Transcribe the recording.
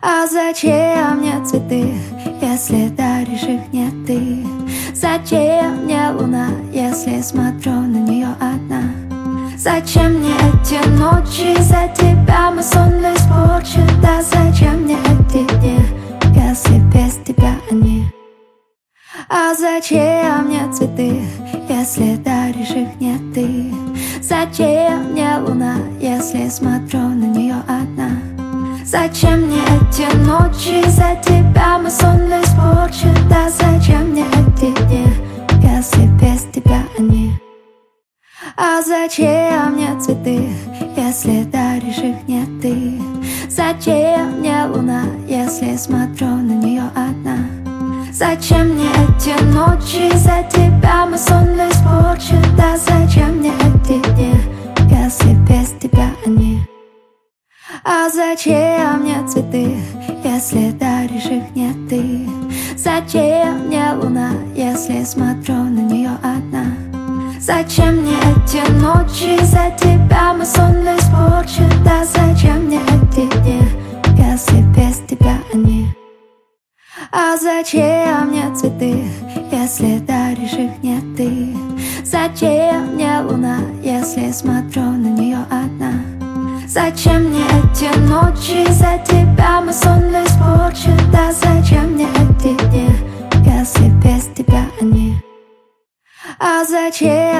А зачем мне цветы, если даришь их не ты? Зачем мне луна, если смотрю на нее одна? Зачем мне эти ночи, за тебя мой сон испорчен? Да зачем мне эти дни, если без тебя они? А зачем мне цветы, если даришь их не ты? Зачем мне луна, если смотрю на нее одна? Зачем мне эти ночи, за тебя мой сон испорчен? Да зачем мне эти дни, если без тебя они? А зачем мне цветы, если даришь их не ты? Зачем мне луна, если смотрю на нее одна? Зачем мне эти ночи, за тебя мой сон испорчен? Да зачем мне эти дни, если без тебя они? А зачем мне цветы, если даришь их не ты? Зачем мне луна, если смотрю на нее одна? Зачем мне эти ночи, за тебя мой сон испорчен? Да зачем мне эти дни, если без тебя они? А зачем мне цветы, если даришь их не ты? Зачем мне луна, если смотрю на нее одна? Зачем мне эти ночи, за тебя мой сон испорчен? Да зачем мне эти дни, если без тебя они? А зачем